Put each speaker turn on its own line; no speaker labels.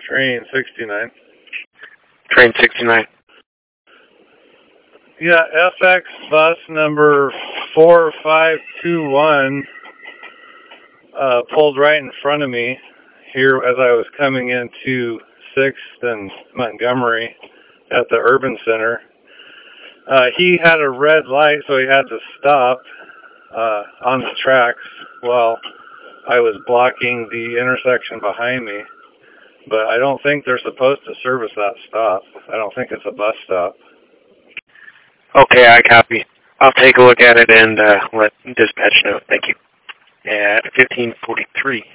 Train 69.
Train 69.
Yeah, FX bus number 4521 pulled right in front of me here as I was coming into 6th and Montgomery at the Urban Center. He had a red light, so he had to stop on the tracks while I was blocking the intersection behind me. But I don't think they're supposed to service that stop. I don't think it's a bus stop.
Okay, I copy. I'll take a look at it and let dispatch know. Thank you. At 15:43.